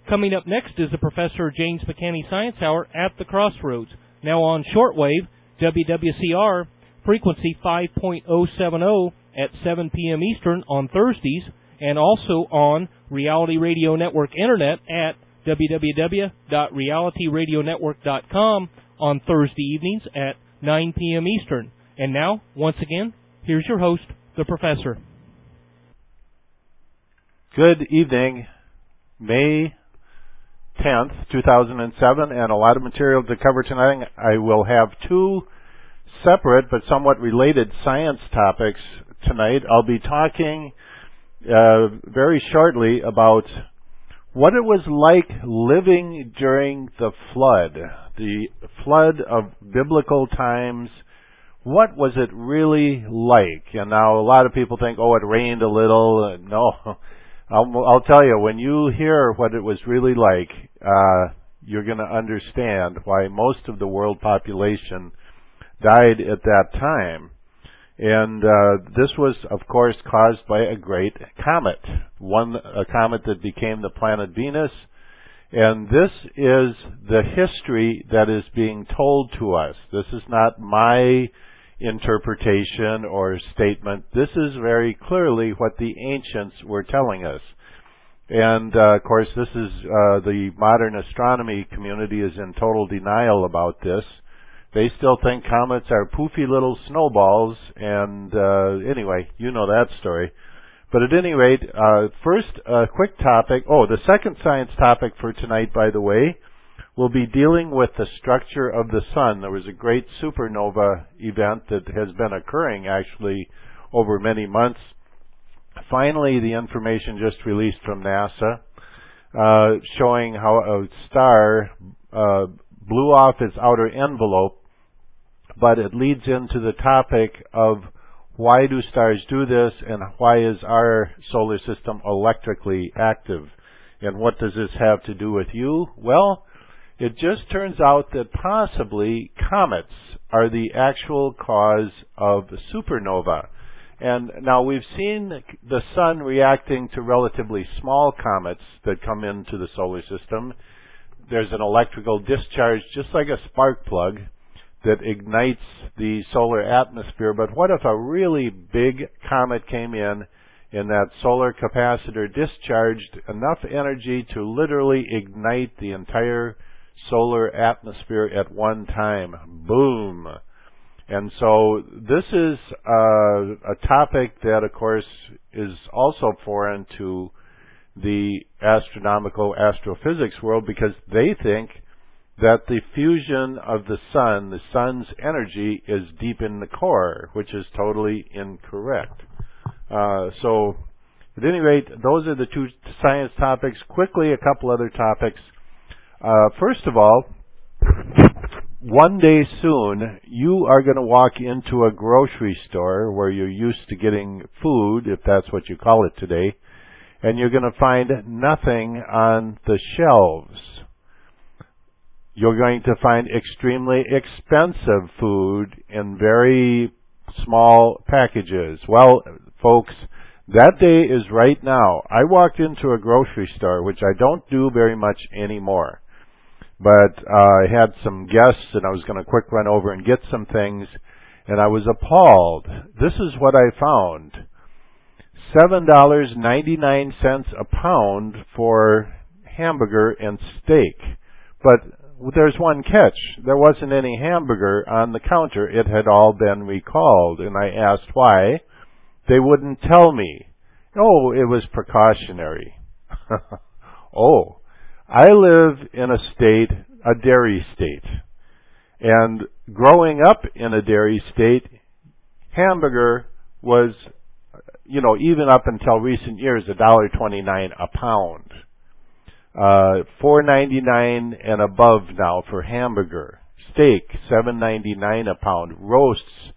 Coming up next is the Professor James McCanney Science Hour at the Crossroads. Now on shortwave, WWCR, frequency 5.070 at 7 p.m. Eastern on Thursdays, and also on Reality Radio Network Internet at www.realityradionetwork.com on Thursday evenings at 9 p.m. Eastern. And now, once again, here's your host, the Professor. Good evening, May 10th, 2007, and a lot of material to cover tonight. I will have two separate but somewhat related science topics tonight. I'll be talking very shortly about what it was like living during the flood of biblical times. What was it really like? And now a lot of people think, oh, it rained a little. No, I'll tell you, when you hear what it was really like, you're going to understand why most of the world population died at that time. And this was, of course, caused by a great comet, a comet that became the planet Venus. And this is the history that is being told to us. This is not my interpretation or statement. This is very clearly what the ancients were telling us. And, of course, this is the modern astronomy community is in total denial about this. They still think comets are poofy little snowballs, and anyway, you know that story. But at any rate, first, a quick topic. Oh, the second science topic for tonight, by the way, will be dealing with the structure of the sun. There was a great supernova event that has been occurring, actually, over many months. Finally, the information just released from NASA showing how a star blew off its outer envelope, but it leads into the topic of why do stars do this and why is our solar system electrically active, and what does this have to do with you? Well, it just turns out that possibly comets are the actual cause of supernova. And now we've seen the sun reacting to relatively small comets that come into the solar system. There's an electrical discharge, just like a spark plug, that ignites the solar atmosphere. But what if a really big comet came in and that solar capacitor discharged enough energy to literally ignite the entire solar atmosphere at one time? Boom! And so this is a topic that, of course, is also foreign to the astrophysics world, because they think that the fusion of the sun's energy is deep in the core, which is totally incorrect. So, at any rate, those are the two science topics. Quickly, a couple other topics. First of all, one day soon, you are going to walk into a grocery store where you're used to getting food, if that's what you call it today, and you're going to find nothing on the shelves. You're going to find extremely expensive food in very small packages. Well, folks, that day is right now. I walked into a grocery store, which I don't do very much anymore. But I had some guests, and I was going to quick run over and get some things, and I was appalled. This is what I found. $7.99 a pound for hamburger and steak. But there's one catch. There wasn't any hamburger on the counter. It had all been recalled, and I asked why. They wouldn't tell me. Oh, it was precautionary. Oh. I live in a state, a dairy state, and growing up in a dairy state, hamburger was, even up until recent years, $1.29 a pound. $4.99 and above now for hamburger. Steak, $7.99 a pound. Roasts,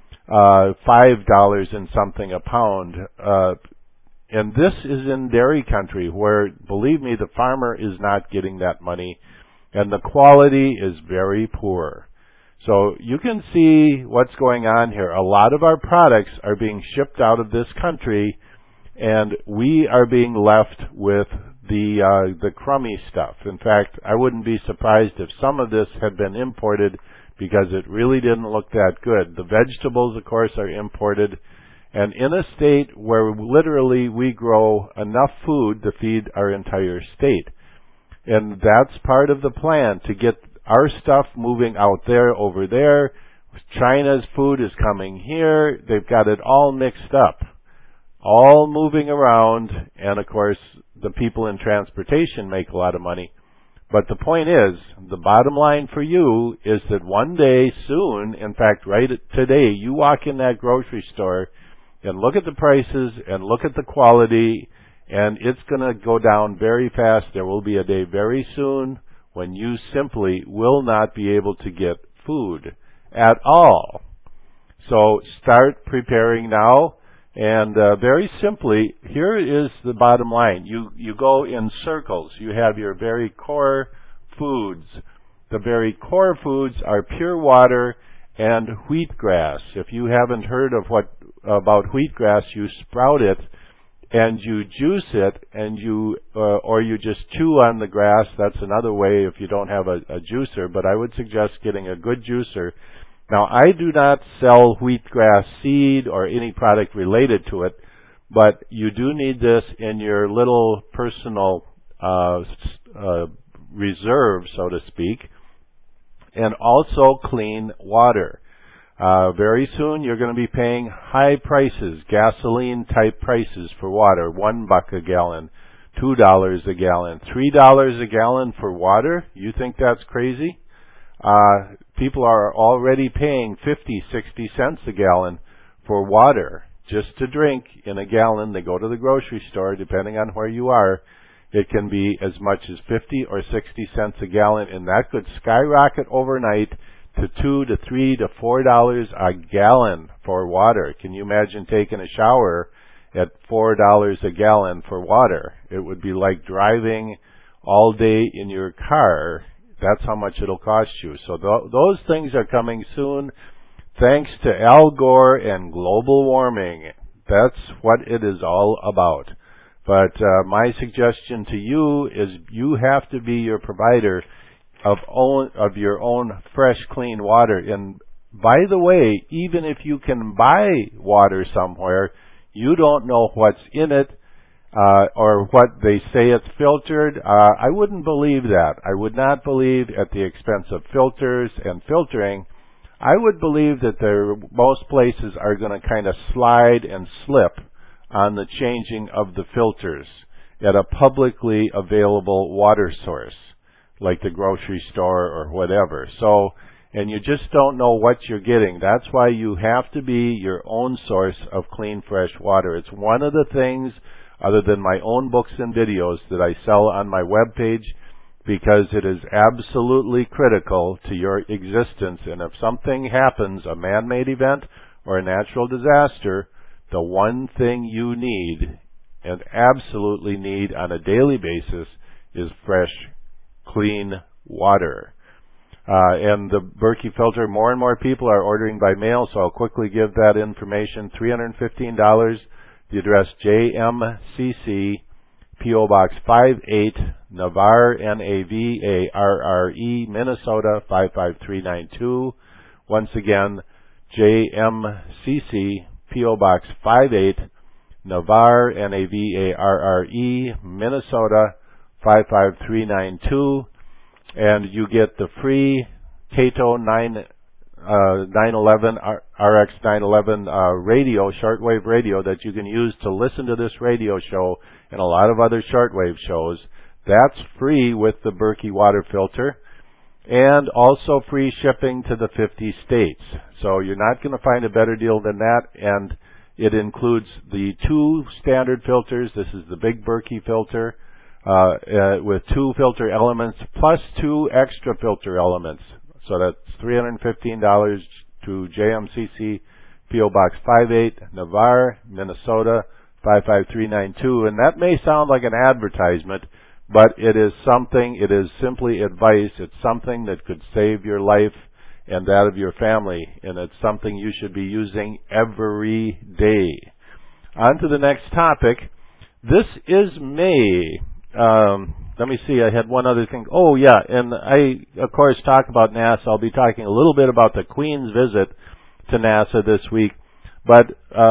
$5 and something a pound. And this is in dairy country where, believe me, the farmer is not getting that money, and the quality is very poor. So you can see what's going on here. A lot of our products are being shipped out of this country, and we are being left with the crummy stuff. In fact, I wouldn't be surprised if some of this had been imported because it really didn't look that good. The vegetables, of course, are imported. And in a state where literally we grow enough food to feed our entire state. And that's part of the plan, to get our stuff moving out there, over there. China's food is coming here. They've got it all mixed up, all moving around. And of course, the people in transportation make a lot of money. But the point is, the bottom line for you is that one day soon, in fact, right today, you walk in that grocery store and look at the prices and look at the quality, and it's going to go down very fast. There will be a day very soon when you simply will not be able to get food at all. So start preparing now. And very simply, here is the bottom line. You go in circles. You have your very core foods. The very core foods are pure water and wheatgrass. If you haven't heard of about wheatgrass, you sprout it and you juice it, and or you just chew on the grass. That's another way if you don't have a juicer. But I would suggest getting a good juicer. Now, I do not sell wheatgrass seed or any product related to it, but you do need this in your little personal reserve, so to speak, and also clean water. Very soon you're going to be paying high prices, gasoline-type prices for water, $1 a gallon, $2 a gallon, $3 a gallon for water. You think that's crazy? People are already paying 50, 60 cents a gallon for water just to drink in a gallon. They go to the grocery store, depending on where you are. It can be as much as 50 or 60 cents a gallon, and that could skyrocket overnight to $2 to $3 to $4 a gallon for water. Can you imagine taking a shower at $4 a gallon for water? It would be like driving all day in your car. That's how much it'll cost you. So those things are coming soon, thanks to Al Gore and global warming. That's what it is all about. But my suggestion to you is you have to be your provider of your own fresh, clean water. And by the way, even if you can buy water somewhere, you don't know what's in it. Or what they say it's filtered. I wouldn't believe that. I would not believe at the expense of filters and filtering. I would believe that most places are going to kind of slide and slip on the changing of the filters at a publicly available water source, like the grocery store or whatever. So, and you just don't know what you're getting. That's why you have to be your own source of clean, fresh water. It's one of the things, other than my own books and videos, that I sell on my webpage, because it is absolutely critical to your existence. And if something happens, a man-made event or a natural disaster, the one thing you need, and absolutely need on a daily basis, is fresh, clean water. And the Berkey filter, more and more people are ordering by mail, so I'll quickly give that information. $315. The address JMCC, P.O. Box 58, Navarre, Navarre, Minnesota 55392. Once again, JMCC, P.O. Box 58, Navarre, Navarre, Minnesota 55392. And you get the free Cato 911 RX 911 radio, shortwave radio, that you can use to listen to this radio show and a lot of other shortwave shows. That's free with the Berkey water filter, and also free shipping to the 50 states. So you're not going to find a better deal than that, and it includes the 2 standard filters. This is the big Berkey filter with 2 filter elements plus 2 extra filter elements. So that's $315 to JMCC, P.O. Box 58, Navarre, Minnesota 55392. And that may sound like an advertisement, but it is something, it is simply advice. It's something that could save your life and that of your family, and it's something you should be using every day. On to the next topic. This is May, let me see, I had one other thing. Oh, yeah, and I, of course, talk about NASA. I'll be talking a little bit about the Queen's visit to NASA this week. But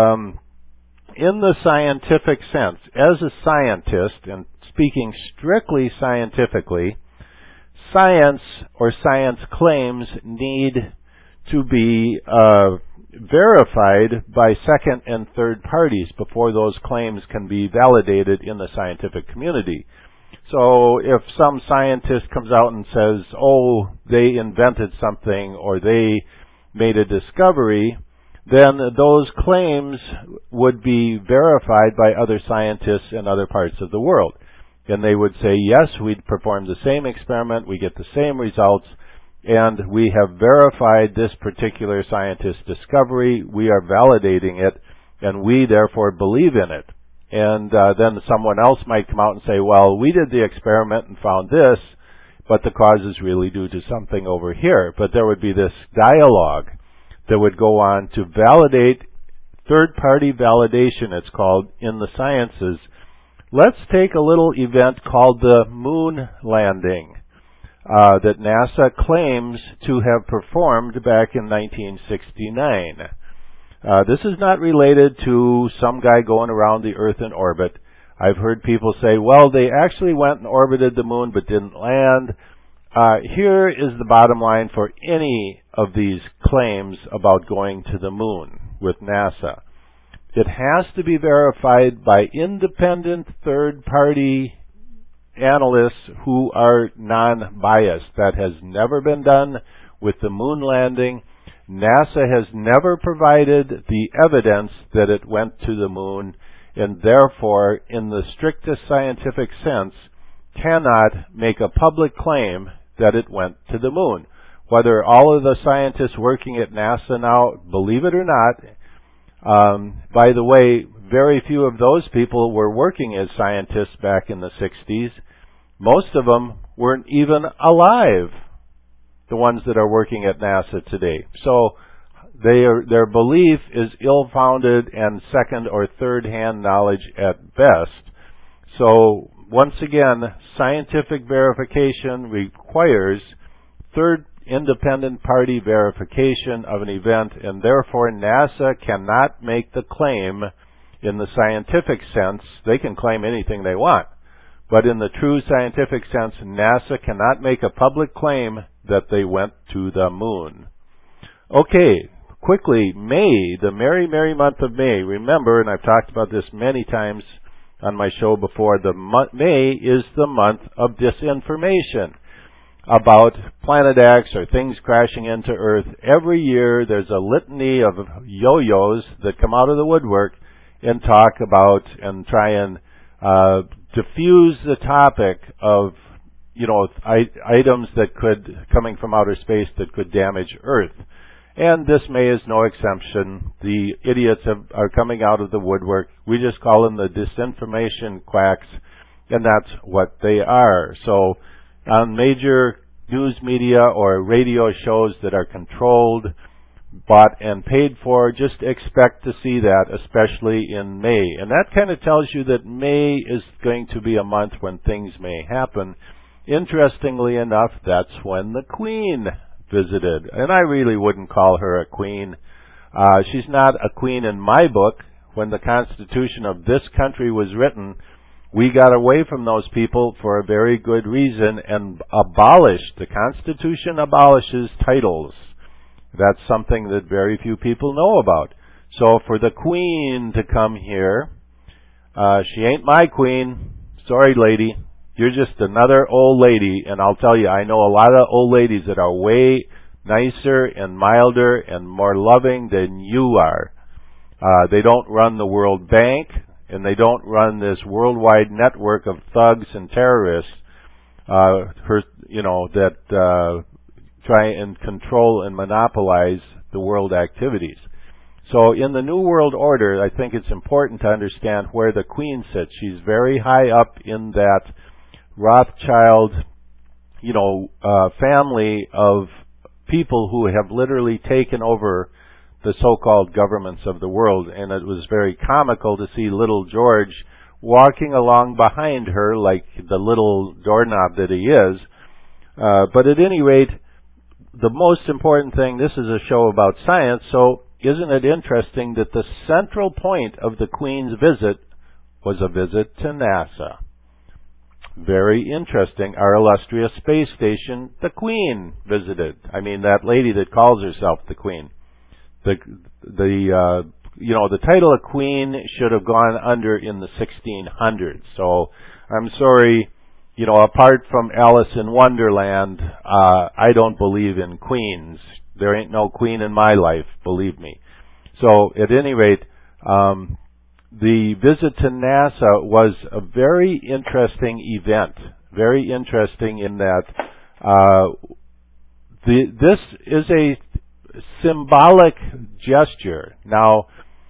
in the scientific sense, as a scientist, and speaking strictly scientifically, science or science claims need to be verified by second and third parties before those claims can be validated in the scientific community. So if some scientist comes out and says, oh, they invented something or they made a discovery, then those claims would be verified by other scientists in other parts of the world. And they would say, yes, we performed the same experiment, we get the same results, and we have verified this particular scientist's discovery, we are validating it, and we therefore believe in it. And then someone else might come out and say, well, we did the experiment and found this, but the cause is really due to something over here. But there would be this dialogue that would go on to validate, third-party validation, it's called, in the sciences. Let's take a little event called the moon landing that NASA claims to have performed back in 1969. This is not related to some guy going around the Earth in orbit. I've heard people say, well, they actually went and orbited the moon but didn't land. Here is the bottom line for any of these claims about going to the moon with NASA. It has to be verified by independent third-party analysts who are non-biased. That has never been done with the moon landing. NASA has never provided the evidence that it went to the moon, and therefore, in the strictest scientific sense, cannot make a public claim that it went to the moon. Whether all of the scientists working at NASA now believe it or not, by the way, very few of those people were working as scientists back in the 60s. Most of them weren't even alive, the ones that are working at NASA today. So their belief is ill-founded and second or third-hand knowledge at best. So once again, scientific verification requires third independent party verification of an event, and therefore NASA cannot make the claim in the scientific sense. They can claim anything they want, but in the true scientific sense, NASA cannot make a public claim that they went to the moon. Okay, quickly, May, the merry, merry month of May. Remember, and I've talked about this many times on my show before, May is the month of disinformation about Planet X or things crashing into Earth. Every year there's a litany of yo-yos that come out of the woodwork and talk about and try and diffuse the topic of, items that coming from outer space that could damage Earth. And this May is no exception. The idiots are coming out of the woodwork. We just call them the disinformation quacks, and that's what they are. So on major news media or radio shows that are controlled, bought, and paid for, just expect to see that, especially in May. And that kind of tells you that May is going to be a month when things may happen. Interestingly enough, that's when the Queen visited. And I really wouldn't call her a queen. She's not a queen in my book. When the Constitution of this country was written, we got away from those people for a very good reason and abolished. The Constitution abolishes titles. That's something that very few people know about. So for the Queen to come here, she ain't my queen. Sorry, lady. You're just another old lady, and I'll tell you, I know a lot of old ladies that are way nicer and milder and more loving than you are. They don't run the World Bank, and they don't run this worldwide network of thugs and terrorists that try and control and monopolize the world activities. So in the New World Order, I think it's important to understand where the Queen sits. She's very high up in that Rothschild, family of people who have literally taken over the so-called governments of the world. And it was very comical to see little George walking along behind her like the little doorknob that he is. But at any rate, the most important thing, this is a show about science, so isn't it interesting that the central point of the Queen's visit was a visit to NASA? Very interesting. Our illustrious space station, the Queen visited. I mean, that lady that calls herself the Queen. The title of Queen should have gone under in the 1600s. So I'm sorry, apart from Alice in Wonderland, I don't believe in queens. There ain't no queen in my life, believe me. So at any rate, the visit to NASA was a very interesting event. Very interesting in that this is a symbolic gesture. Now,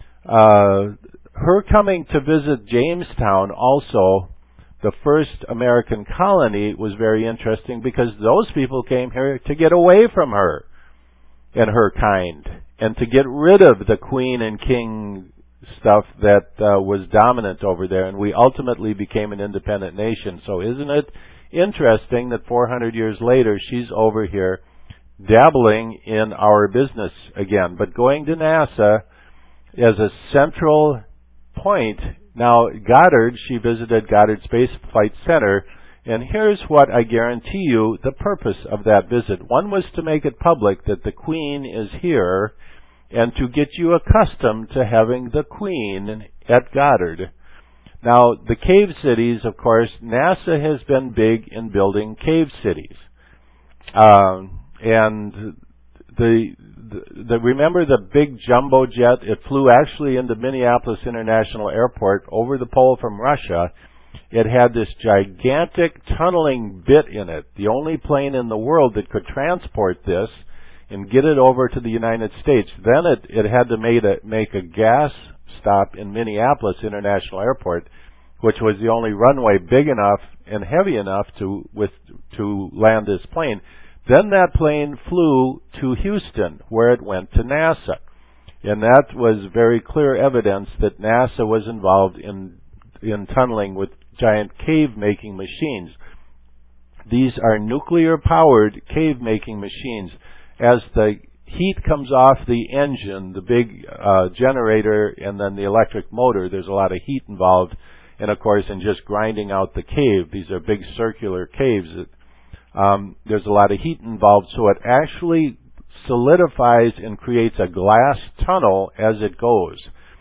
her coming to visit Jamestown also, the first American colony, was very interesting because those people came here to get away from her and her kind and to get rid of the queen and king stuff that was dominant over there, and we ultimately became an independent nation. So isn't it interesting that 400 years later she's over here dabbling in our business again, but going to NASA as a central point. Now, Goddard, she visited Goddard Space Flight Center, and here's what I guarantee you the purpose of that visit. One was to make it public that the Queen is here and to get you accustomed to having the Queen at Goddard. Now, the cave cities, of course, NASA has been big in building cave cities. And remember the big jumbo jet? It flew actually into Minneapolis International Airport over the pole from Russia. It had this gigantic tunneling bit in it, the only plane in the world that could transport this and get it over to the United States. Then it had to make a gas stop in Minneapolis International Airport, which was the only runway big enough and heavy enough to land this plane. Then that plane flew to Houston, where it went to NASA. And that was very clear evidence that NASA was involved in tunneling with giant cave-making machines. These are nuclear-powered cave-making machines. As the heat comes off the engine, the big generator, and then the electric motor, there's a lot of heat involved. And, of course, in just grinding out the cave, these are big circular caves. There's a lot of heat involved, so it actually solidifies and creates a glass tunnel as it goes.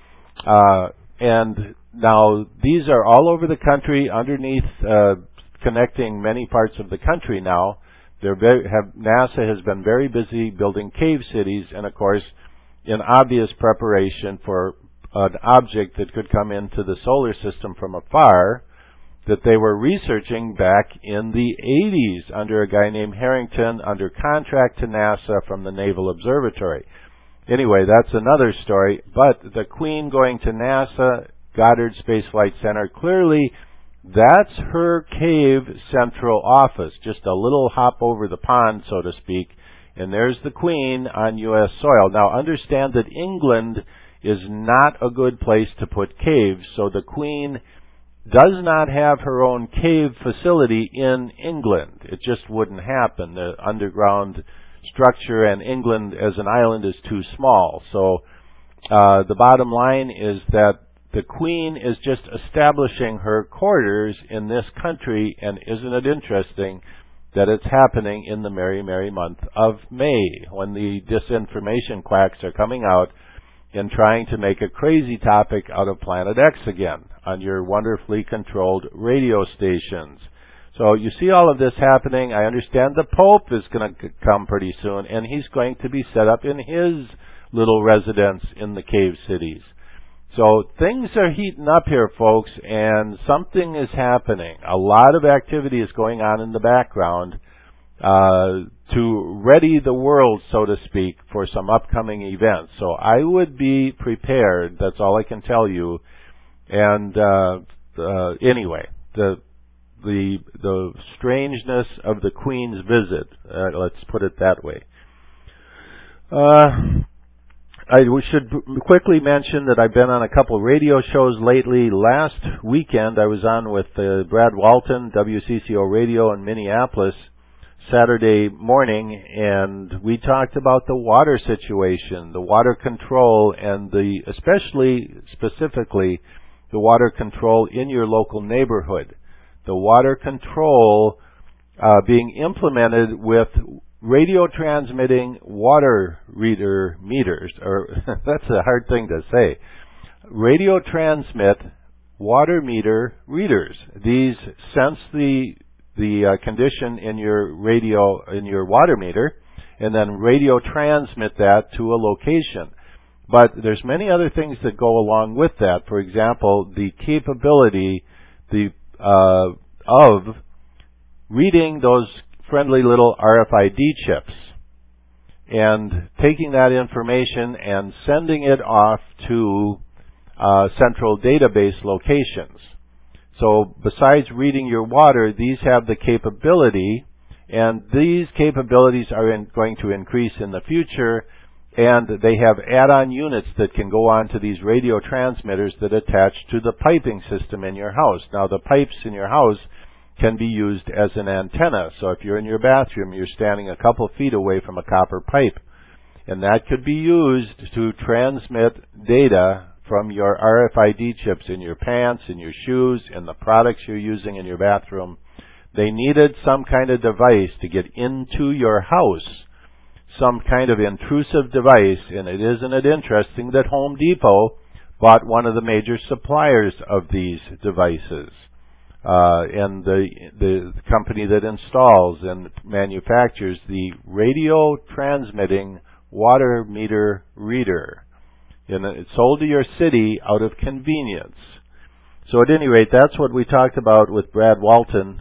And now these are all over the country, underneath, connecting many parts of the country now. NASA has been very busy building cave cities, and of course, in obvious preparation for an object that could come into the solar system from afar, that they were researching back in the 80s under a guy named Harrington, under contract to NASA from the Naval Observatory. Anyway, that's another story. But the Queen going to NASA, Goddard Space Flight Center, clearly that's her cave central office, just a little hop over the pond, so to speak, and there's the Queen on U.S. soil. Now, understand that England is not a good place to put caves, so the Queen does not have her own cave facility in England. It just wouldn't happen. The underground structure and England as an island is too small. So the bottom line is that the Queen is just establishing her quarters in this country, and isn't it interesting that it's happening in the merry, merry month of May, when the disinformation quacks are coming out and trying to make a crazy topic out of Planet X again on your wonderfully controlled radio stations. So you see all of this happening. I understand the Pope is going to come pretty soon, and he's going to be set up in his little residence in the cave cities. So things are heating up here, folks, and something is happening. A lot of activity is going on in the background to ready the world, so to speak, for some upcoming events. So I would be prepared. That's all I can tell you. And anyway, the strangeness of the Queen's visit, let's put it that way. I should quickly mention that I've been on a couple of radio shows lately. Last weekend I was on with Brad Walton, WCCO Radio in Minneapolis, Saturday morning, and we talked about the water situation, the water control, and specifically the water control in your local neighborhood. The water control being implemented with radio transmitting water reader meters, or that's a hard thing to say. Radio transmit water meter readers. These sense the condition in your water meter, and then radio transmit that to a location. But there's many other things that go along with that. For example, the capability of reading those friendly little RFID chips and taking that information and sending it off to central database locations. So besides reading your water, these have the capability, and these capabilities are going to increase in the future, and they have add-on units that can go on to these radio transmitters that attach to the piping system in your house. Now, the pipes in your house can be used as an antenna. So if you're in your bathroom, you're standing a couple of feet away from a copper pipe. And that could be used to transmit data from your RFID chips in your pants, in your shoes, in the products you're using in your bathroom. They needed some kind of device to get into your house, some kind of intrusive device. And isn't it interesting that Home Depot bought one of the major suppliers of these devices? And the company that installs and manufactures the radio transmitting water meter reader. And it's sold to your city out of convenience. So at any rate, that's what we talked about with Brad Walton,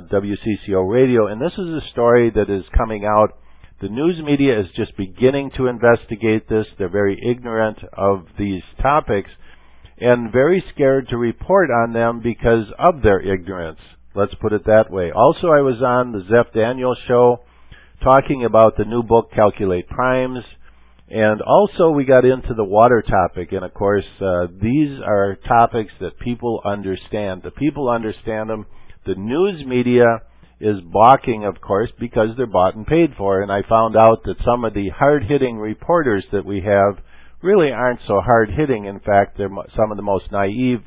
WCCO Radio. And this is a story that is coming out. The news media is just beginning to investigate this. They're very ignorant of these topics and very scared to report on them because of their ignorance. Let's put it that way. Also, I was on the Zeph Daniels show talking about the new book, Calculate Primes, and also we got into the water topic. And of course, these are topics that people understand. The people understand them. The news media is balking, of course, because they're bought and paid for. And I found out that some of the hard-hitting reporters that we have really aren't so hard-hitting. In fact, they're some of the most naive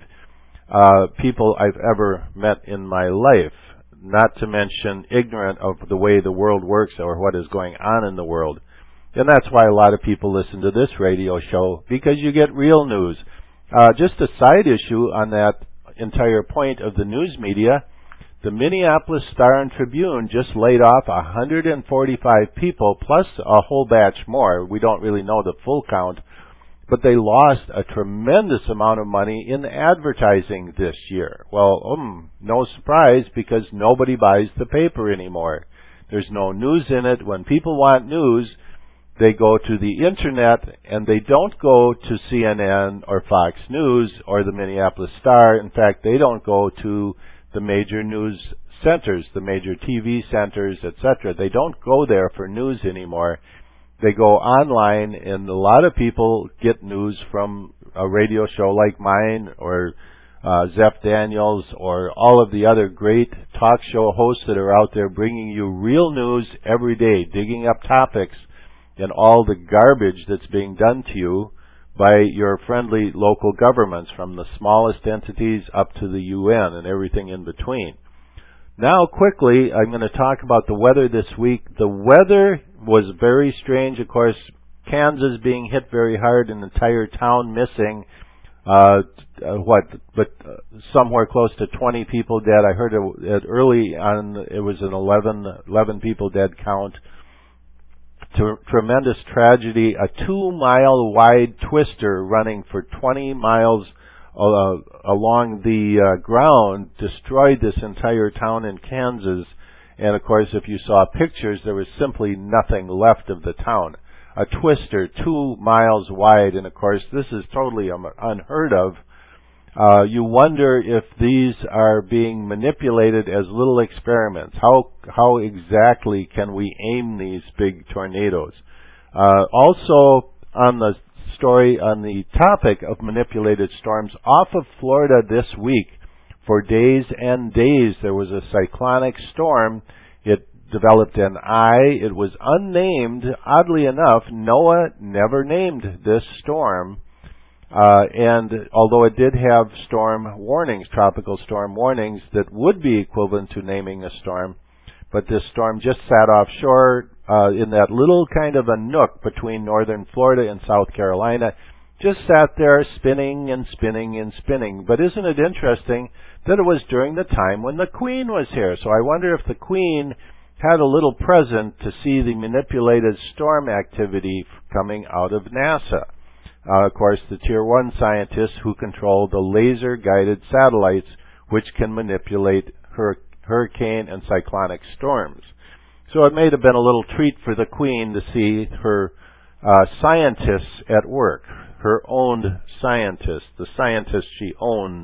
people I've ever met in my life, not to mention ignorant of the way the world works or what is going on in the world. And that's why a lot of people listen to this radio show, because you get real news. Just a side issue on that entire point of the news media, the Minneapolis Star and Tribune just laid off 145 people, plus a whole batch more. We don't really know the full count. But they lost a tremendous amount of money in advertising this year. Well, no surprise, because nobody buys the paper anymore. There's no news in it. When people want news, they go to the Internet, and they don't go to CNN or Fox News or the Minneapolis Star. In fact, they don't go to the major news centers, the major TV centers, etc. They don't go there for news anymore. They go online, and a lot of people get news from a radio show like mine or Zeph Daniels or all of the other great talk show hosts that are out there bringing you real news every day, digging up topics and all the garbage that's being done to you by your friendly local governments, from the smallest entities up to the UN and everything in between. Now, quickly, I'm going to talk about the weather this week. The weather was very strange. Of course, Kansas being hit very hard, an entire town missing. Somewhere close to 20 people dead. I heard it early on, it was an 11 people dead count. Tremendous tragedy. A 2-mile wide twister running for 20 miles along the ground destroyed this entire town in Kansas. And of course, if you saw pictures, there was simply nothing left of the town. A twister 2 miles wide, and of course, this is totally unheard of. You wonder if these are being manipulated as little experiments. How exactly can we aim these big tornadoes? Also, on the story on the topic of manipulated storms off of Florida this week. For days and days, there was a cyclonic storm. It developed an eye. It was unnamed. Oddly enough, NOAA never named this storm. And although it did have storm warnings, tropical storm warnings, that would be equivalent to naming a storm, but this storm just sat offshore in that little kind of a nook between northern Florida and South Carolina, just sat there spinning and spinning and spinning. But isn't it interesting that it was during the time when the Queen was here? So I wonder if the Queen had a little present to see the manipulated storm activity coming out of NASA. Of course, the Tier 1 scientists who control the laser-guided satellites which can manipulate hurricane and cyclonic storms. So it may have been a little treat for the Queen to see her scientists at work, her owned scientists, the scientists she owns.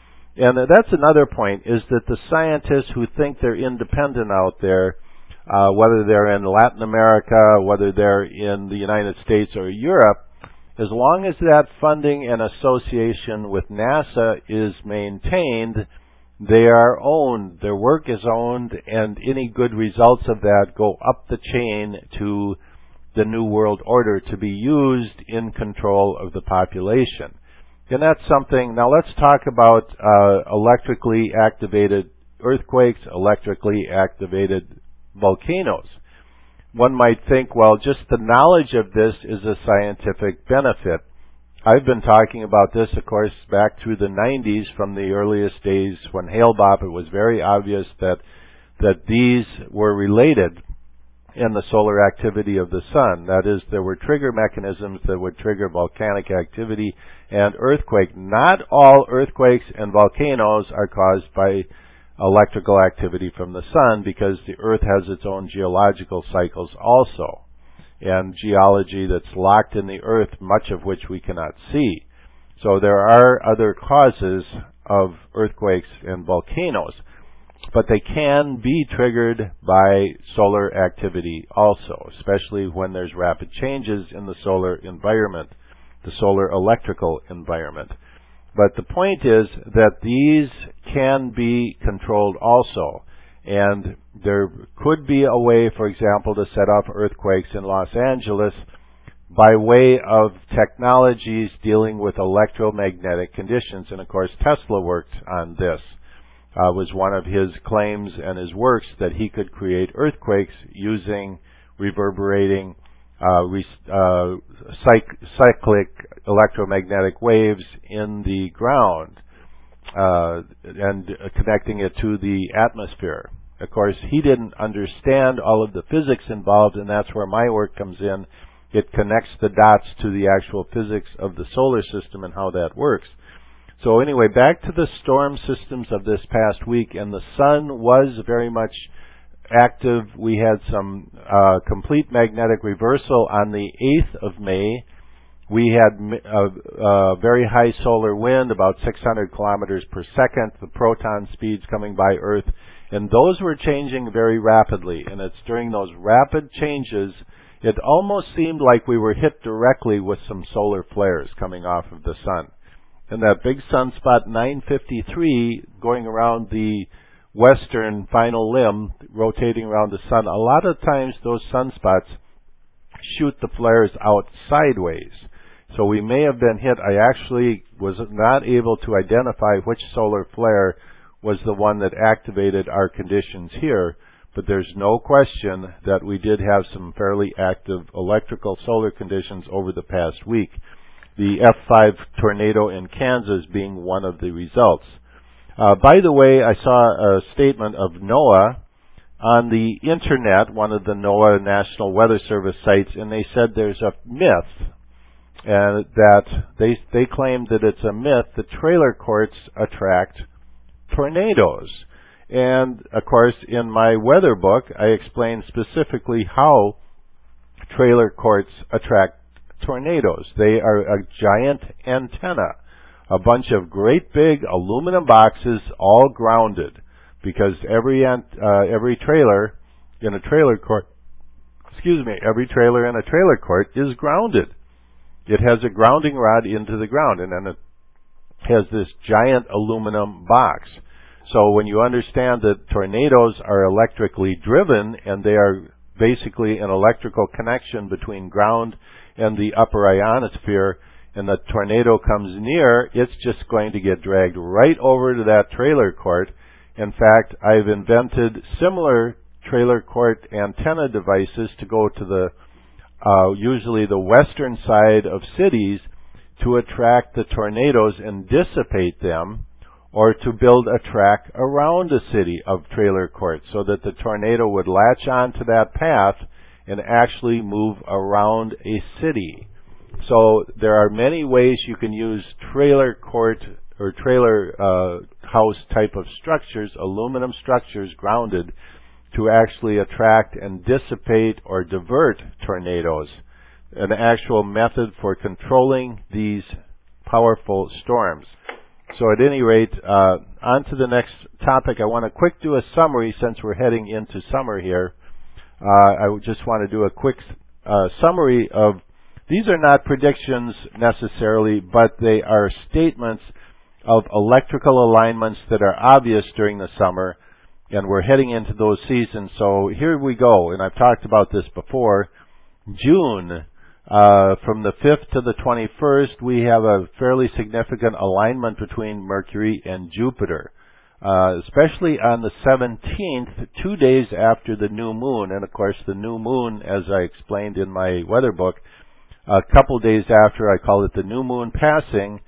And that's another point, is that the scientists who think they're independent out there, whether they're in Latin America, whether they're in the United States or Europe, as long as that funding and association with NASA is maintained, they are owned, their work is owned, and any good results of that go up the chain to the New World Order to be used in control of the population. And that's something. Now let's talk about electrically activated earthquakes, electrically activated volcanoes. One might think, well, just the knowledge of this is a scientific benefit. I've been talking about this, of course, back through the 90s, from the earliest days when Hale-Bopp. It was very obvious that these were related in the solar activity of the sun. That is, there were trigger mechanisms that would trigger volcanic activity and earthquake. Not all earthquakes and volcanoes are caused by electrical activity from the sun, because the Earth has its own geological cycles also, and geology that's locked in the Earth, much of which we cannot see. So there are other causes of earthquakes and volcanoes, but they can be triggered by solar activity also, especially when there's rapid changes in the solar environment, the solar electrical environment. But the point is that these can be controlled also. And there could be a way, for example, to set off earthquakes in Los Angeles by way of technologies dealing with electromagnetic conditions. And of course, Tesla worked on this. Was one of his claims and his works that he could create earthquakes using reverberating cyclic electromagnetic waves in the ground and connecting it to the atmosphere. Of course, he didn't understand all of the physics involved, and that's where my work comes in. It connects the dots to the actual physics of the solar system and how that works. So anyway, back to the storm systems of this past week, and the sun was very much active. We had some complete magnetic reversal on the 8th of May. We had a very high solar wind, about 600 kilometers per second, the proton speeds coming by Earth, and those were changing very rapidly. And it's during those rapid changes, it almost seemed like we were hit directly with some solar flares coming off of the sun. And that big sunspot 953 going around the western final limb, rotating around the sun, a lot of times those sunspots shoot the flares out sideways. So we may have been hit. I actually was not able to identify which solar flare was the one that activated our conditions here, but there's no question that we did have some fairly active electrical solar conditions over the past week. The F5 tornado in Kansas being one of the results. By the way, I saw a statement of NOAA on the internet, one of the NOAA National Weather Service sites, and they said there's a myth, and that they claim that it's a myth that trailer courts attract tornadoes. And of course, in my weather book, I explain specifically how trailer courts attract tornadoes. They are a giant antenna, a bunch of great big aluminum boxes, all grounded, because every trailer in a trailer court, every trailer in a trailer court is grounded. it has a grounding rod into the ground, and then it has this giant aluminum box. So when you understand that tornadoes are electrically driven, and they are basically an electrical connection between ground and the upper ionosphere, and the tornado comes near, it's just going to get dragged right over to that trailer court. In fact, I've invented similar trailer court antenna devices to go to the usually the western side of cities to attract the tornadoes and dissipate them, or to build a track around a city of trailer courts so that the tornado would latch onto that path and actually move around a city. So there are many ways you can use trailer court or trailer house type of structures, aluminum structures grounded, to actually attract and dissipate or divert tornadoes. An actual method for controlling these powerful storms. So at any rate, on to the next topic. I want to quick do a summary since we're heading into summer here. I just want to do a quick summary of, these are not predictions necessarily, but they are statements of electrical alignments that are obvious during the summer, and we're heading into those seasons. So here we go, and I've talked about this before. June, from the 5th to the 21st, we have a fairly significant alignment between Mercury and Jupiter, especially on the 17th, 2 days after the new moon. And of course, the new moon, as I explained in my weather book, a couple days after, I call it the new moon passing,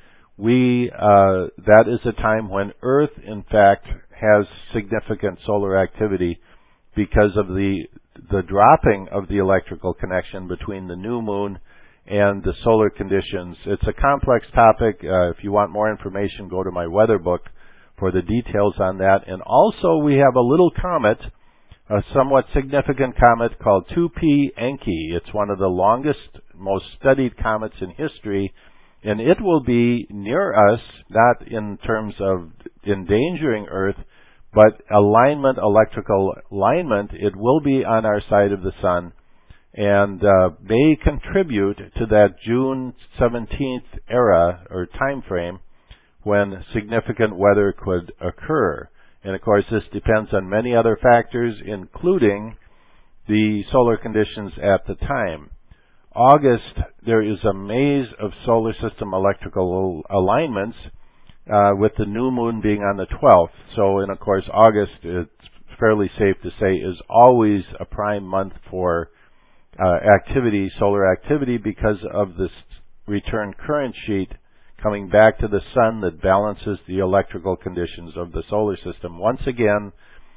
that is a time when Earth, in fact, has significant solar activity because of the dropping of the electrical connection between the new moon and the solar conditions. It's a complex topic. If you want more information, go to my weather book for the details on that. And also, we have a little comet, a somewhat significant comet called 2P Encke. It's one of the longest, most studied comets in history, and it will be near us, not in terms of endangering Earth, but electrical alignment. It will be on our side of the sun, and may contribute to that June 17th era or time frame when significant weather could occur. And of course, this depends on many other factors, including the solar conditions at the time. August, there is a maze of solar system electrical alignments, with the new moon being on the 12th. So, and of course, August, it's fairly safe to say, is always a prime month for activity, solar activity, because of this return current sheet coming back to the sun that balances the electrical conditions of the solar system. Once again,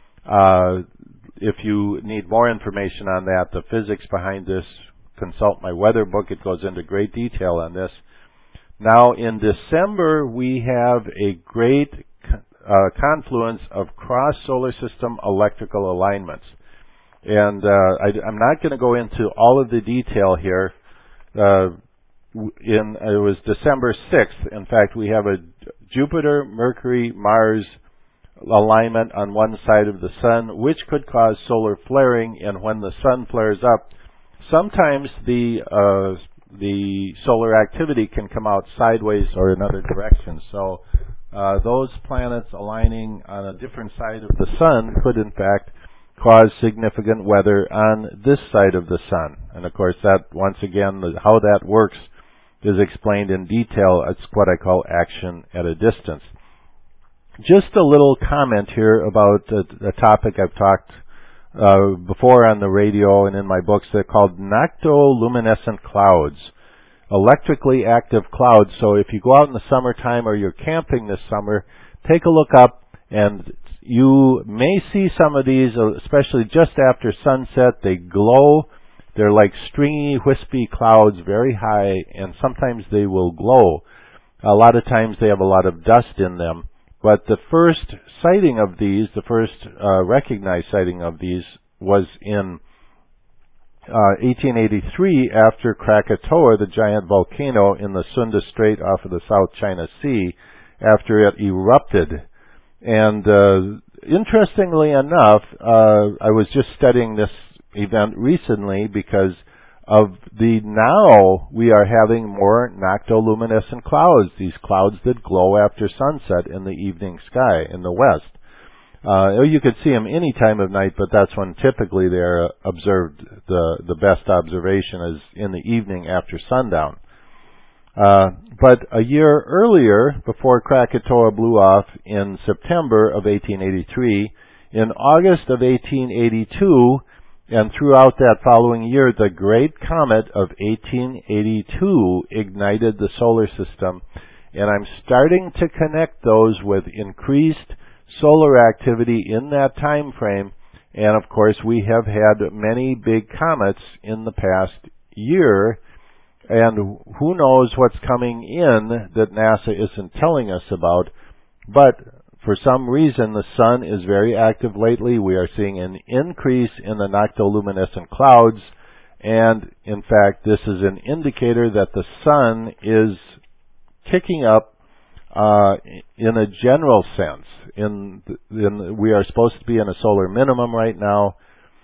if you need more information on that, the physics behind this, consult my weather book. It goes into great detail on this. Now, in December, we have a great confluence of cross-solar system electrical alignments. And I'm not going to go into all of the detail here. It was December 6th. In fact, we have a Jupiter, Mercury, Mars alignment on one side of the sun, which could cause solar flaring. And when the sun flares up, sometimes the solar activity can come out sideways or in other directions. So those planets aligning on a different side of the sun could, in fact, cause significant weather on this side of the sun. And of course, that, once again, how that works is explained in detail. It's what I call action at a distance. Just a little comment here about a topic I've talked before on the radio and in my books. They're called noctoluminescent clouds, electrically active clouds. So if you go out in the summertime or you're camping this summer, take a look up, and you may see some of these, especially just after sunset. They glow. They're like stringy, wispy clouds, very high, and sometimes they will glow. A lot of times they have a lot of dust in them. But the first sighting of these, the first recognized sighting of these, was in 1883 after Krakatoa, the giant volcano in the Sunda Strait off of the South China Sea, after it erupted. And interestingly enough, I was just studying this event recently because now we are having more noctoluminescent clouds, these clouds that glow after sunset in the evening sky in the west. You could see them any time of night, but that's when typically they're observed. The best observation is in the evening after sundown. But a year earlier, before Krakatoa blew off in September of 1883, in August of 1882, and throughout that following year, the Great Comet of 1882 ignited the solar system, and I'm starting to connect those with increased solar activity in that time frame. And of course, we have had many big comets in the past year, and who knows what's coming in that NASA isn't telling us about. But for some reason, the sun is very active lately. We are seeing an increase in the noctoluminescent clouds, and in fact, this is an indicator that the sun is kicking up in a general sense. We are supposed to be in a solar minimum right now.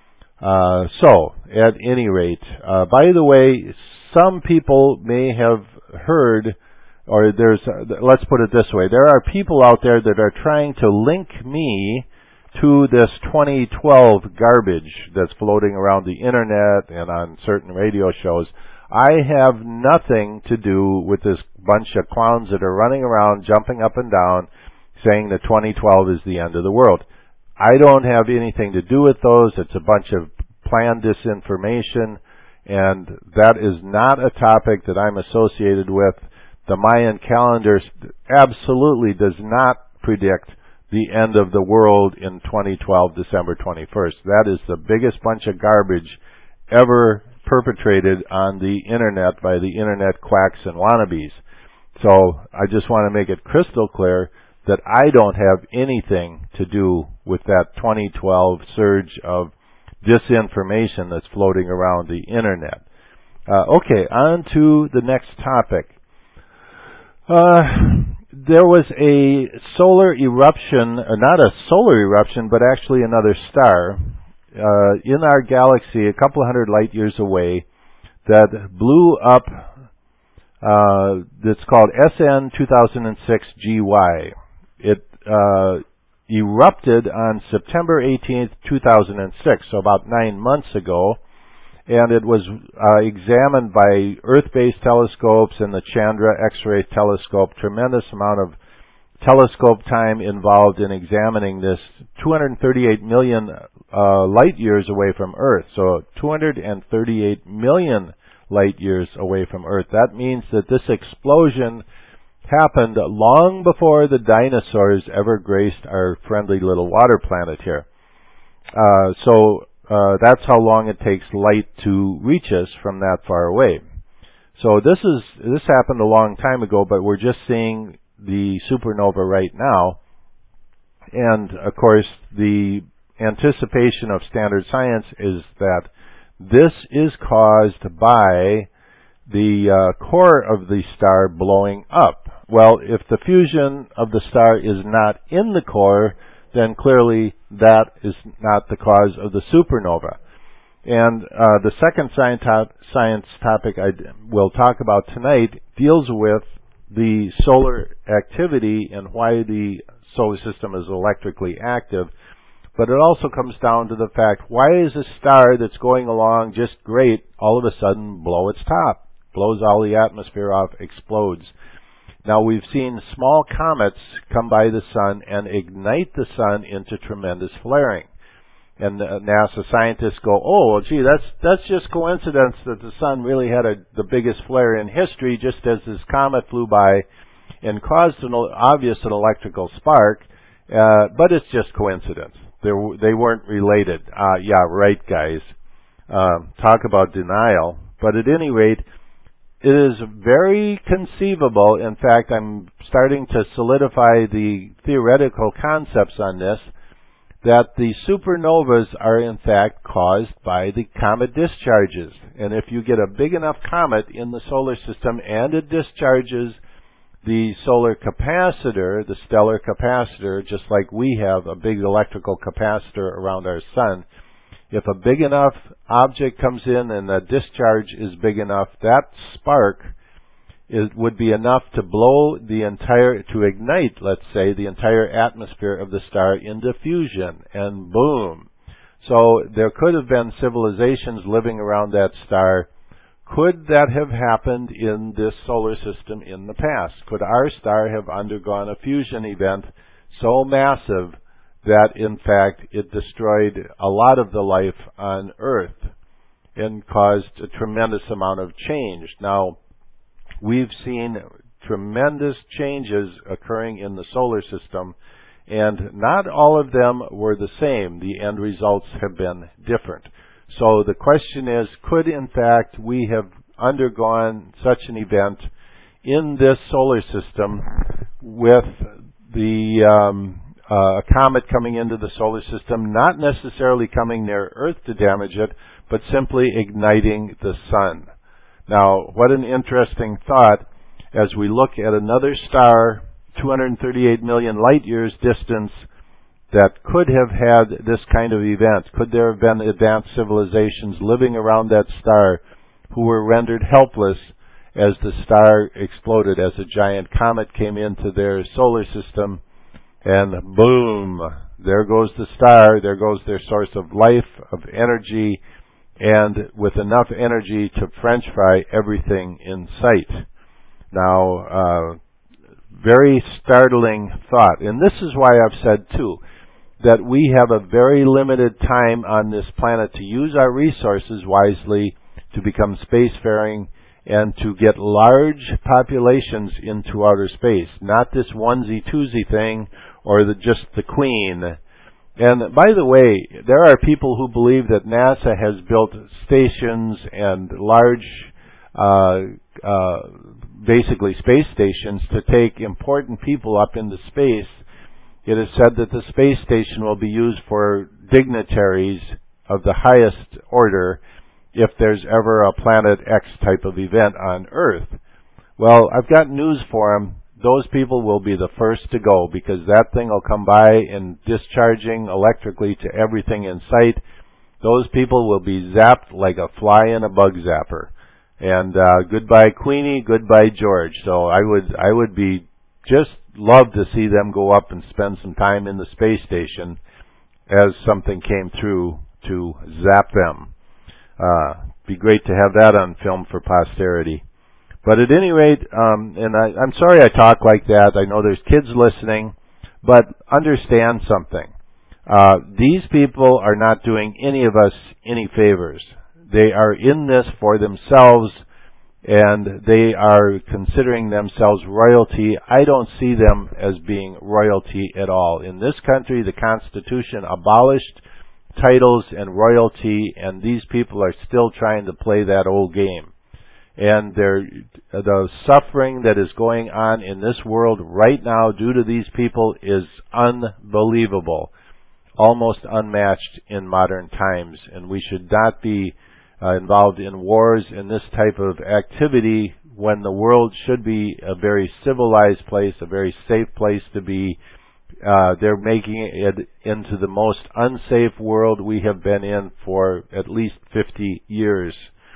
So, at any rate, by the way, some people may have heard, or let's put it this way, there are people out there that are trying to link me to this 2012 garbage that's floating around the internet and on certain radio shows. I have nothing to do with this bunch of clowns that are running around, jumping up and down, saying that 2012 is the end of the world. I don't have anything to do with those. It's a bunch of planned disinformation, and that is not a topic that I'm associated with. The Mayan calendar absolutely does not predict the end of the world in 2012, December 21st. That is the biggest bunch of garbage ever perpetrated on the internet by the internet quacks and wannabes. So I just want to make it crystal clear that I don't have anything to do with that 2012 surge of disinformation that's floating around the internet. Okay, on to the next topic. There was a solar eruption, not a solar eruption, but actually another star in our galaxy a couple hundred light years away that blew up. That's called SN 2006 GY. It erupted on September 18th, 2006, so about 9 months ago, and it was examined by Earth-based telescopes and the Chandra X-ray telescope. Tremendous amount of telescope time involved in examining this, 238 million light years away from Earth. So 238 million light years away from Earth. That means that this explosion happened long before the dinosaurs ever graced our friendly little water planet here. That's how long it takes light to reach us from that far away. So this happened a long time ago, but we're just seeing the supernova right now. And of course, the anticipation of standard science is that this is caused by the core of the star blowing up. Well, if the fusion of the star is not in the core, then clearly that is not the cause of the supernova. And the second science topic I will talk about tonight deals with the solar activity and why the solar system is electrically active. But it also comes down to the fact, why is a star that's going along just great all of a sudden blow its top, blows all the atmosphere off, explodes? Now, we've seen small comets come by the sun and ignite the sun into tremendous flaring. And NASA scientists go, oh, well, gee, that's just coincidence that the sun really had the biggest flare in history, just as this comet flew by and caused an electrical spark, but it's just coincidence. They weren't related. Yeah, right, guys. Talk about denial. But at any rate, it is very conceivable. In fact, I'm starting to solidify the theoretical concepts on this, that the supernovas are in fact caused by the comet discharges. And if you get a big enough comet in the solar system and it discharges the solar capacitor, the stellar capacitor, just like we have a big electrical capacitor around our sun, If a big enough object comes in and the discharge is big enough, that spark would be enough to to ignite, let's say, the entire atmosphere of the star into fusion, and boom. So there could have been civilizations living around that star. Could that have happened in this solar system in the past? Could our star have undergone a fusion event so massive that, in fact, it destroyed a lot of the life on Earth and caused a tremendous amount of change? Now, we've seen tremendous changes occurring in the solar system, and not all of them were the same. The end results have been different. So the question is, could in fact we have undergone such an event in this solar system with a comet coming into the solar system, not necessarily coming near Earth to damage it, but simply igniting the sun? Now, what an interesting thought as we look at another star, 238 million light years distance, that could have had this kind of event. Could there have been advanced civilizations living around that star who were rendered helpless as the star exploded, as a giant comet came into their solar system, and boom, there goes the star, there goes their source of life, of energy, and with enough energy to French fry everything in sight. Now, very startling thought. And this is why I've said, too, that we have a very limited time on this planet to use our resources wisely, to become spacefaring, and to get large populations into outer space. Not this onesie-twosie thing, or just the Queen. And by the way, there are people who believe that NASA has built stations and large, basically space stations to take important people up into space. It is said that the space station will be used for dignitaries of the highest order if there's ever a Planet X type of event on Earth. Well, I've got news for them. Those people will be the first to go, because that thing will come by and discharging electrically to everything in sight. Those people will be zapped like a fly in a bug zapper. And goodbye Queenie, goodbye George. So I would be just love to see them go up and spend some time in the space station as something came through to zap them. Be great to have that on film for posterity. But at any rate, and I'm sorry I talk like that. I know there's kids listening, but understand something. These people are not doing any of us any favors. They are in this for themselves, and they are considering themselves royalty. I don't see them as being royalty at all. In this country, the Constitution abolished titles and royalty, and these people are still trying to play that old game. And the suffering that is going on in this world right now due to these people is unbelievable, almost unmatched in modern times. And we should not be involved in wars and this type of activity when the world should be a very civilized place, a very safe place to be. They're making it into the most unsafe world we have been in for at least 50 years.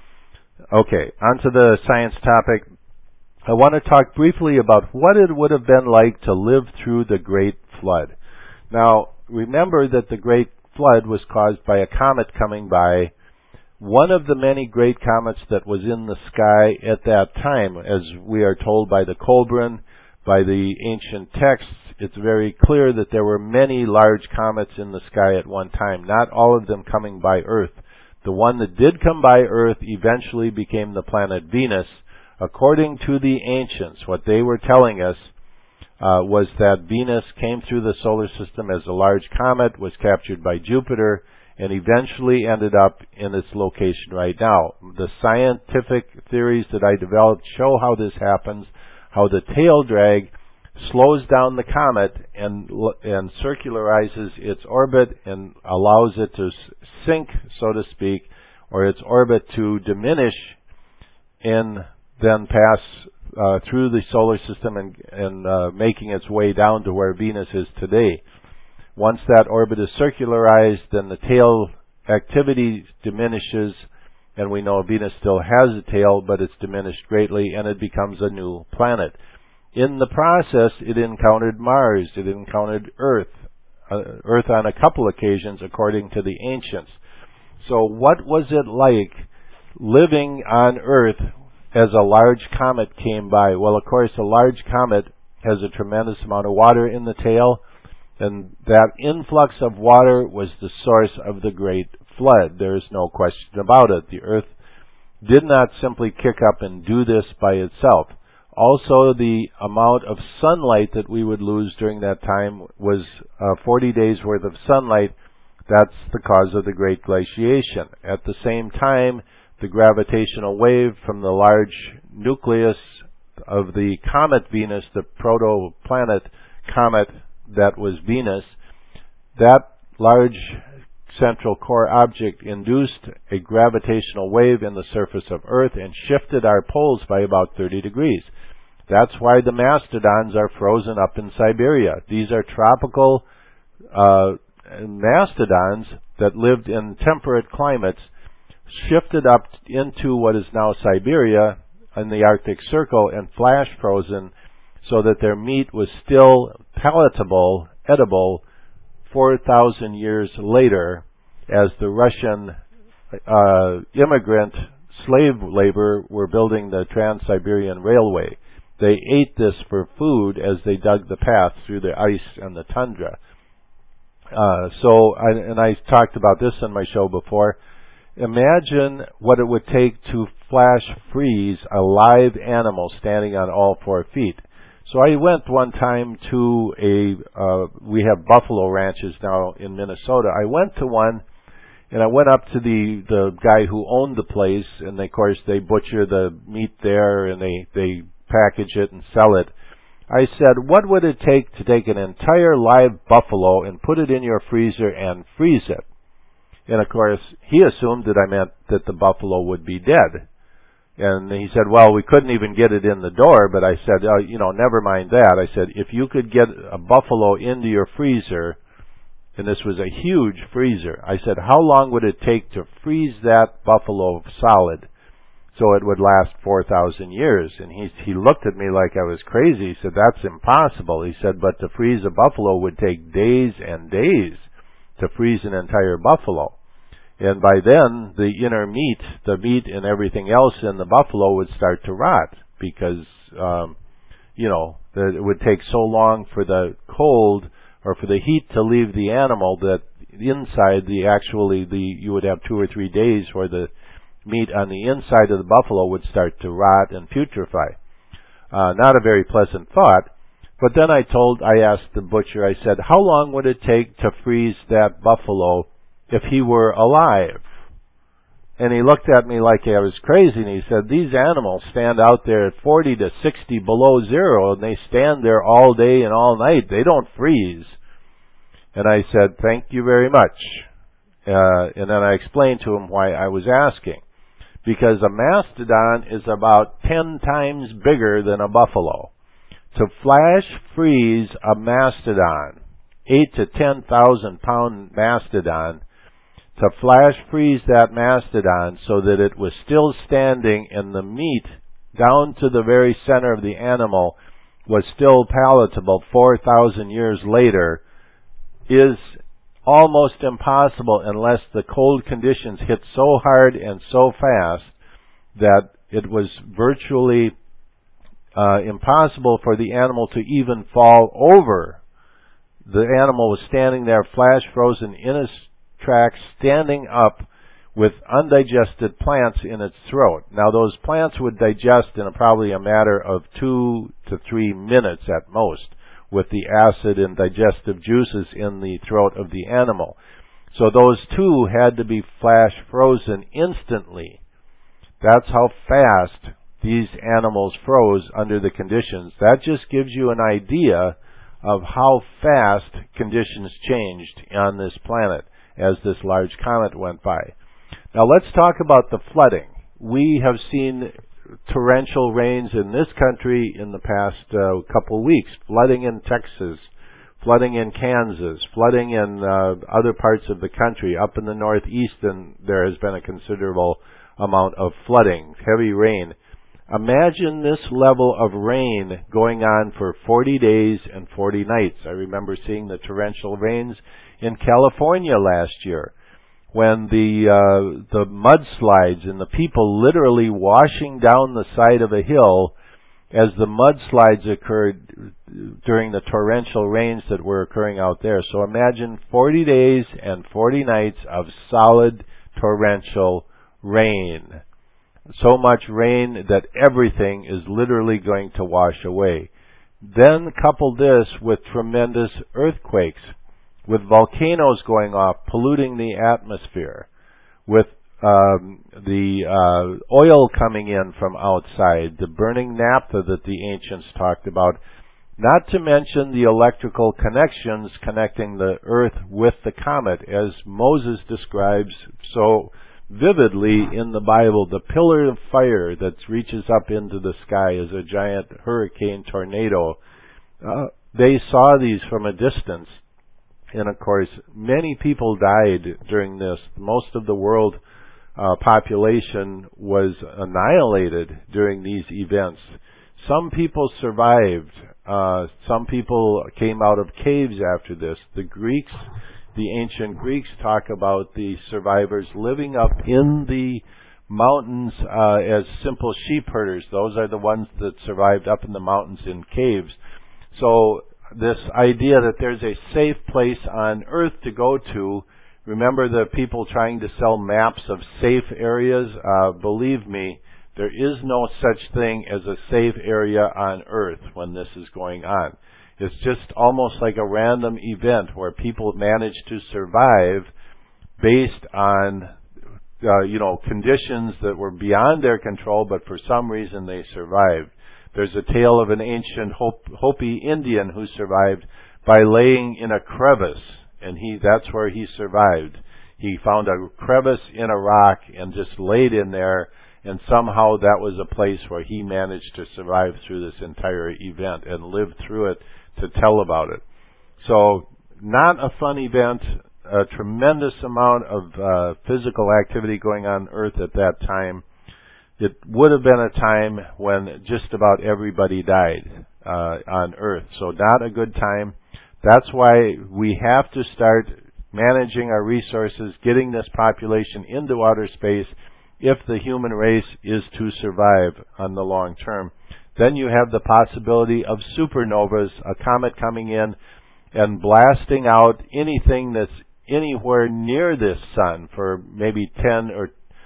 Okay, on to the science topic. I want to talk briefly about what it would have been like to live through the Great Flood. Now, remember that the Great Flood was caused by a comet coming by. One of the many great comets that was in the sky at that time, as we are told by the Kolbrin, by the ancient texts, it's very clear that there were many large comets in the sky at one time, not all of them coming by Earth. The one that did come by Earth eventually became the planet Venus. According to the ancients, what they were telling us was that Venus came through the solar system as a large comet, was captured by Jupiter, and eventually ended up in its location right now. The scientific theories that I developed show how this happens, how the tail drag slows down the comet and circularizes its orbit and allows it to sink, so to speak, or its orbit to diminish and then pass through the solar system and making its way down to where Venus is today. Once that orbit is circularized, then the tail activity diminishes, and we know Venus still has a tail, but it's diminished greatly, and it becomes a new planet. In the process, it encountered Mars, it encountered Earth on a couple occasions, according to the ancients. So what was it like living on Earth as a large comet came by? Well, of course, a large comet has a tremendous amount of water in the tail, and that influx of water was the source of the Great Flood. There is no question about it. The Earth did not simply kick up and do this by itself. Also, the amount of sunlight that we would lose during that time was 40 days worth of sunlight. That's the cause of the Great Glaciation. At the same time, the gravitational wave from the large nucleus of the comet Venus, the protoplanet comet that was Venus, that large central core object induced a gravitational wave in the surface of Earth and shifted our poles by about 30 degrees. That's why the mastodons are frozen up in Siberia. These are tropical mastodons that lived in temperate climates, shifted up into what is now Siberia in the Arctic Circle and flash frozen so that their meat was still palatable, edible, 4,000 years later as the Russian immigrant slave labor were building the Trans-Siberian Railway. They ate this for food as they dug the path through the ice and the tundra. I talked about this in my show before. Imagine what it would take to flash freeze a live animal standing on all 4 feet. So I went one time to we have buffalo ranches now in Minnesota. I went to one, and I went up to the guy who owned the place, and of course they butcher the meat there, and they package it and sell it. I said, what would it take to take an entire live buffalo and put it in your freezer and freeze it? And of course, he assumed that I meant that the buffalo would be dead. And he said, well, we couldn't even get it in the door, but I said, never mind that. I said, if you could get a buffalo into your freezer, and this was a huge freezer, I said, how long would it take to freeze that buffalo solid so it would last 4,000 years? And he looked at me like I was crazy. He said, that's impossible. He said, but to freeze a buffalo would take days and days to freeze an entire buffalo. And by then, the inner meat, the meat and everything else in the buffalo would start to rot because, it would take so long for the cold or for the heat to leave the animal that inside you would have 2 or 3 days where the meat on the inside of the buffalo would start to rot and putrefy. Not a very pleasant thought. But then I asked the butcher, I said, how long would it take to freeze that buffalo if he were alive? And he looked at me like I was crazy, and he said, these animals stand out there at 40 to 60 below zero, and they stand there all day and all night. They don't freeze. And I said, thank you very much. And then I explained to him why I was asking. Because a mastodon is about 10 times bigger than a buffalo. To flash freeze a mastodon, 8 to 10,000 pound mastodon, to flash freeze that mastodon so that it was still standing and the meat down to the very center of the animal was still palatable 4,000 years later is almost impossible unless the cold conditions hit so hard and so fast that it was virtually impossible for the animal to even fall over. The animal was standing there, flash frozen in its tracks, standing up with undigested plants in its throat. Now, those plants would digest in probably a matter of 2 to 3 minutes at most, with the acid and digestive juices in the throat of the animal. So those two had to be flash frozen instantly. That's how fast these animals froze under the conditions. That just gives you an idea of how fast conditions changed on this planet as this large comet went by. Now let's talk about the flooding. We have seen torrential rains in this country in the past couple weeks, flooding in Texas, flooding in Kansas, flooding in other parts of the country. Up in the northeast, and there has been a considerable amount of flooding, heavy rain. Imagine this level of rain going on for 40 days and 40 nights. I remember seeing the torrential rains in California last year, when the mudslides and the people literally washing down the side of a hill as the mudslides occurred during the torrential rains that were occurring out there. So imagine 40 days and 40 nights of solid torrential rain. So much rain that everything is literally going to wash away. Then couple this with tremendous earthquakes, with volcanoes going off, polluting the atmosphere, with the oil coming in from outside, the burning naphtha that the ancients talked about, not to mention the electrical connections connecting the earth with the comet, as Moses describes so vividly in the Bible. The pillar of fire that reaches up into the sky is a giant hurricane tornado. They saw these from a distance. And of course, many people died during this. Most of the world population was annihilated during these events. Some people survived. Some people came out of caves after this. The ancient Greeks talk about the survivors living up in the mountains as simple sheep herders. Those are the ones that survived up in the mountains in caves. So this idea that there's a safe place on earth to go to, remember the people trying to sell maps of safe areas? Believe me, there is no such thing as a safe area on earth when this is going on. It's just almost like a random event where people manage to survive based on, conditions that were beyond their control, but for some reason they survived. There's a tale of an ancient Hopi Indian who survived by laying in a crevice, and that's where he survived. He found a crevice in a rock and just laid in there, and somehow that was a place where he managed to survive through this entire event and live through it to tell about it. So, not a fun event, a tremendous amount of physical activity going on Earth at that time. It would have been a time when just about everybody died on Earth. So not a good time. That's why we have to start managing our resources, getting this population into outer space if the human race is to survive on the long term. Then you have the possibility of supernovas, a comet coming in and blasting out anything that's anywhere near this sun for maybe 10 or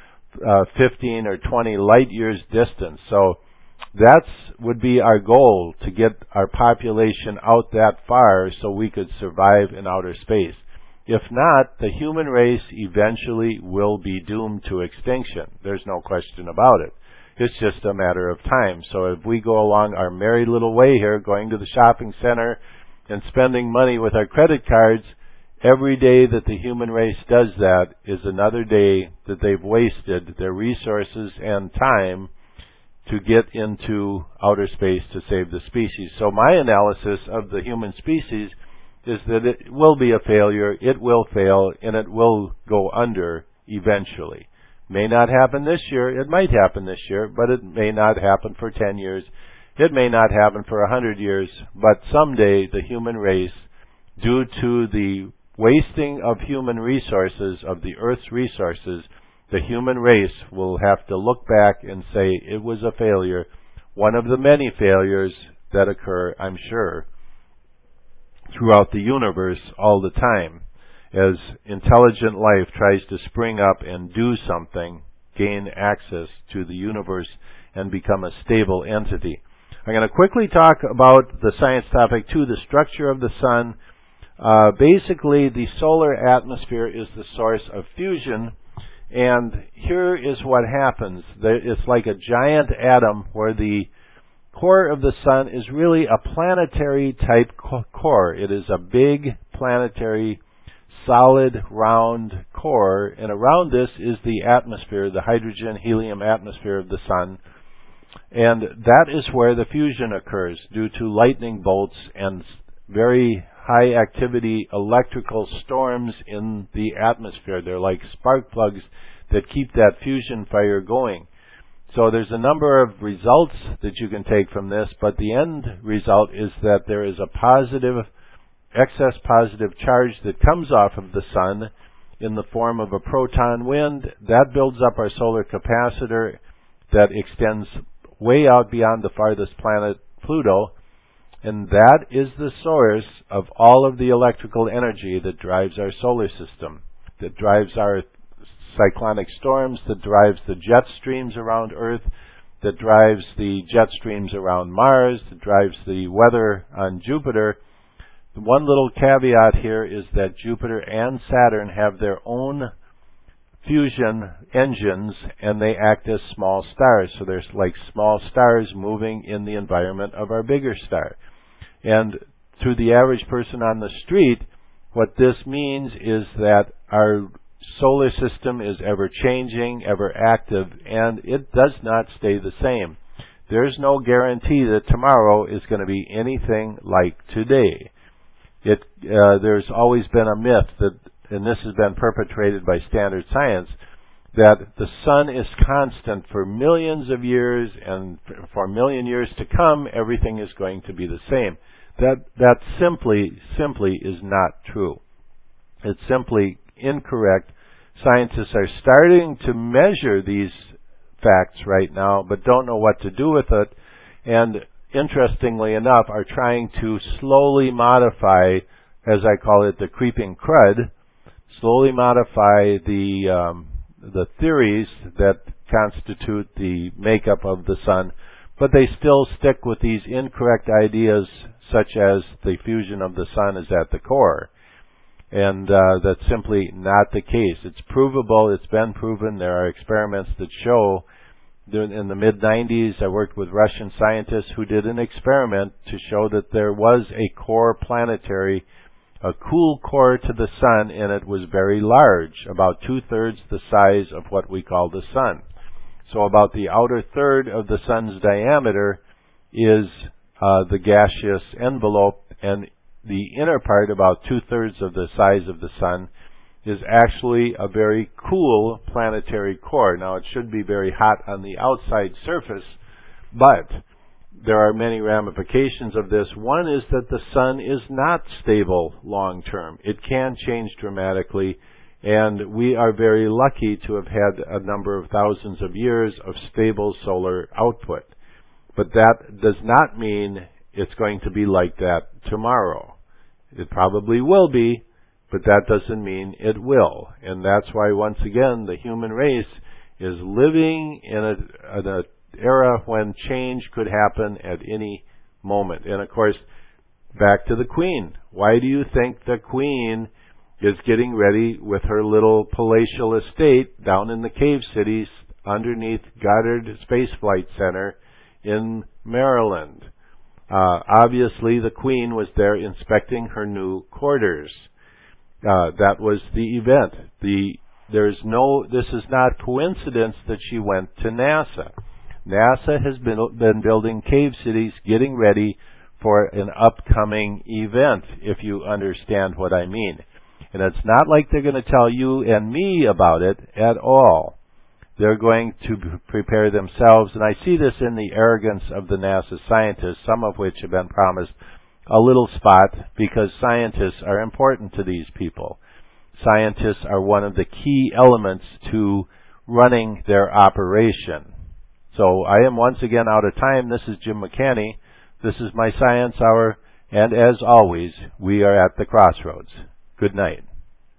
15 or 20 light years distance. So that would be our goal, to get our population out that far so we could survive in outer space. If not, the human race eventually will be doomed to extinction. There's no question about it. It's just a matter of time. So if we go along our merry little way here, going to the shopping center and spending money with our credit cards, every day that the human race does that is another day that they've wasted their resources and time to get into outer space to save the species. So my analysis of the human species is that it will be a failure, it will fail, and it will go under eventually. May not happen this year, it might happen this year, but it may not happen for 10 years. It may not happen for 100 years, but someday the human race, due to the wasting of human resources, of the Earth's resources, the human race will have to look back and say it was a failure, one of the many failures that occur, I'm sure, throughout the universe all the time, as intelligent life tries to spring up and do something, gain access to the universe, and become a stable entity. I'm going to quickly talk about the science topic 2, the structure of the sun. Basically, the solar atmosphere is the source of fusion, and here is what happens. It's like a giant atom where the core of the sun is really a planetary type core. It is a big planetary solid round core, and around this is the atmosphere, the hydrogen helium atmosphere of the sun, and that is where the fusion occurs due to lightning bolts and very high activity electrical storms in the atmosphere. They're like spark plugs that keep that fusion fire going. So there's a number of results that you can take from this, but the end result is that there is a excess positive charge that comes off of the sun in the form of a proton wind. That builds up our solar capacitor that extends way out beyond the farthest planet, Pluto, and that is the source of all of the electrical energy that drives our solar system, that drives our cyclonic storms, that drives the jet streams around Earth, that drives the jet streams around Mars, that drives the weather on Jupiter. The one little caveat here is that Jupiter and Saturn have their own fusion engines, and they act as small stars. So there's like small stars moving in the environment of our bigger star. And to the average person on the street, what this means is that our solar system is ever changing, ever active, and it does not stay the same. There's no guarantee that tomorrow is going to be anything like today. There's always been a myth that, and this has been perpetrated by Standard Science, that the sun is constant for millions of years, and for a million years to come, everything is going to be the same. That simply is not true. It's simply incorrect. Scientists are starting to measure these facts right now, but don't know what to do with it, and interestingly enough, are trying to slowly modify, as I call it, the creeping crud, slowly modify the theories that constitute the makeup of the sun, but they still stick with these incorrect ideas, such as the fusion of the sun is at the core. And that's simply not the case. It's provable. It's been proven. There are experiments that show. In the mid-90s, I worked with Russian scientists who did an experiment to show that there was a core planetary, a cool core to the sun, and it was very large, about 2/3 the size of what we call the sun. So about the outer third of the sun's diameter is the gaseous envelope, and the inner part, about 2/3 of the size of the sun, is actually a very cool planetary core. Now, it should be very hot on the outside surface, but there are many ramifications of this. One is that the sun is not stable long term. It can change dramatically, and we are very lucky to have had a number of thousands of years of stable solar output. But that does not mean it's going to be like that tomorrow. It probably will be, but that doesn't mean it will. And that's why, once again, the human race is living in an era when change could happen at any moment. And, of course, back to the Queen. Why do you think the Queen is getting ready with her little palatial estate down in the cave cities underneath Goddard Space Flight Center in Maryland? Obviously, the Queen was there inspecting her new quarters. That was the event. This is not coincidence that she went to NASA. NASA has been building cave cities, getting ready for an upcoming event, if you understand what I mean. And it's not like they're going to tell you and me about it at all. They're going to prepare themselves, and I see this in the arrogance of the NASA scientists, some of which have been promised a little spot because scientists are important to these people. Scientists are one of the key elements to running their operation. So I am once again out of time. This is Jim McCanny. This is my Science Hour, and as always, we are at the crossroads. Good night.